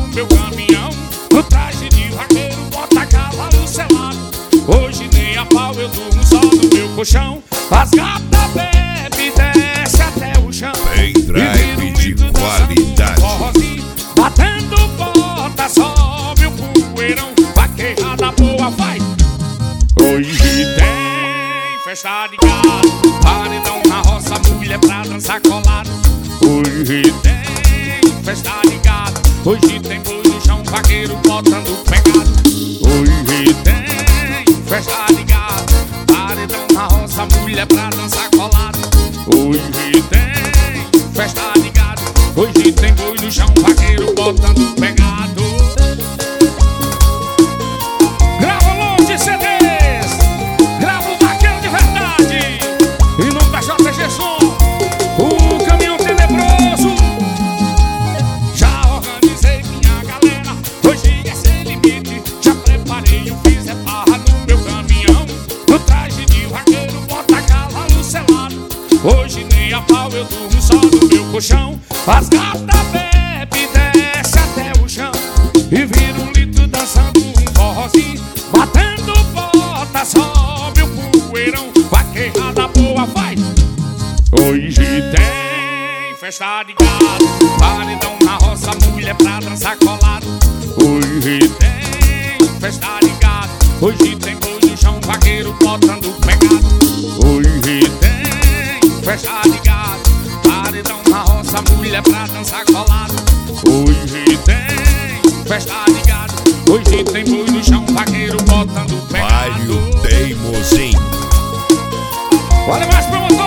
meu caminhão, no traje de vaqueiro, bota cavalo selado. Hoje nem a pau eu durmo só no meu colchão. As gatas bebe, desce até o chão. Pendrive de qualidade. Batendo bota, sobe o poeirão. Vaqueirada boa faz. Hoje tem festa de gado, paredão na roça, mulher pra dançar colado. Hoje tem festa de gado, hoje tem boi no chão, vaqueiro botando pegado. Hoje tem festa de gado, paredão na roça, mulher pra dançar colado. Hoje tem festa de gado, hoje tem boi no chão, vaqueiro botando pegado. Grava longe CDs, grava o vaqueiro de verdade. Em nome da JG Som, o caminhão tenebroso. Já organizei minha galera, hoje é sem limite. Já preparei o fiz é barra no meu caminhão, no traje de vaqueiro, bota cavalo selado. Hoje nem a pau eu durmo só no meu colchão. As gatas bebe, desce até o chão e vira um litro dançando um forrozinho. Batendo bota, sobe o poeirão. Vaqueirada boa faz. Hoje tem festa de gado, paredão na roça, mulher pra dançar colado. Hoje tem festa de gado, hoje tem boi no chão, vaqueiro botando pegado. Hoje tem festa de gado, paredão na roça, mulher pra dançar colado. Hoje tem festa de gado, hoje tem boi no chão, vaqueiro botando pegado. Mário Teimozinho. Olha mais pra você.